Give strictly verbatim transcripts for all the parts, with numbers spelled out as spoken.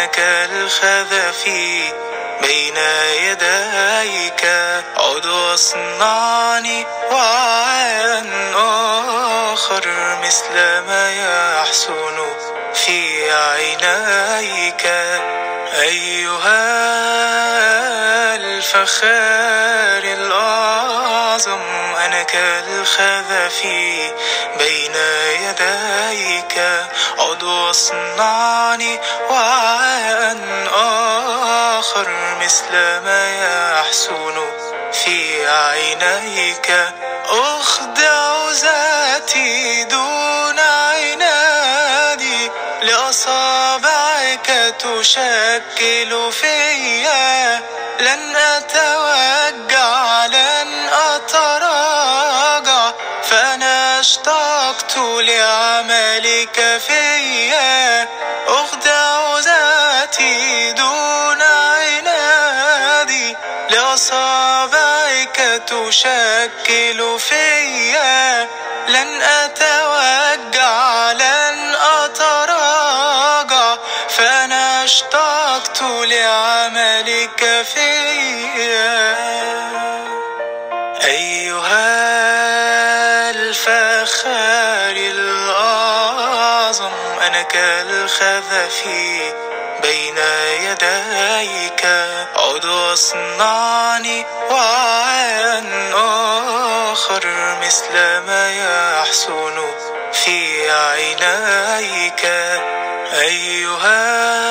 كالخذف بين يديك. عد واصنعني وعاء آخر مثل ما يحسن في عينيك. أيها الفخار الأعظم أنا كالخذف بين يديك. عد واصنعني وعاء آخر مثل ما يحسن في عينيك. أخدع ذاتي دون عنادي لأصابعك تشكل فيا. لن أتوجع لن أتراجع فأنا اشتقت لعملك فيا. أخدع ذاتي دون عنادي لأصابعك تشكل فيا. لن أتوجع لن أتراجع فأنا اشتقت لعملك فيا. أيها الفخار الأعظم أنا كالخذف بين يديك. عد واصنعني وعاء آخر مثل ما يحسن في عينيك. أيها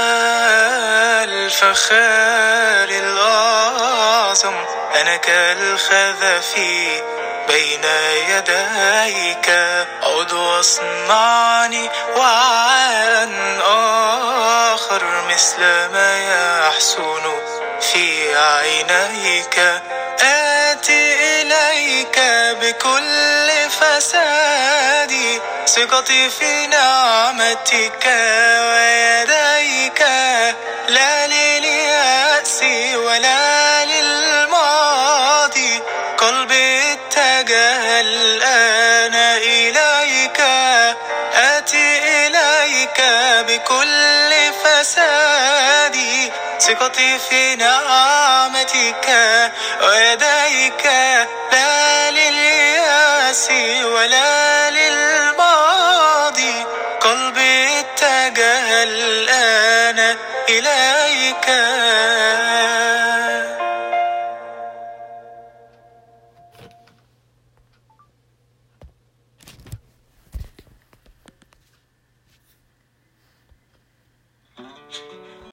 الفخار الأعظم أنا كالخذف بين يديك. عد واصنعني وعاء آخر مثل ما يحسن في عينيك. آتي إليك بكل فسادي ثقتي في نعمتك ويديك. لا لليأس ولا للماضي قلبي اتجه الآن إليك. آتي إليك بكل فسادي ثقتي في نعمتك ويديك. لا لليأس ولا للماضي قلبي اتجه الآن إليك.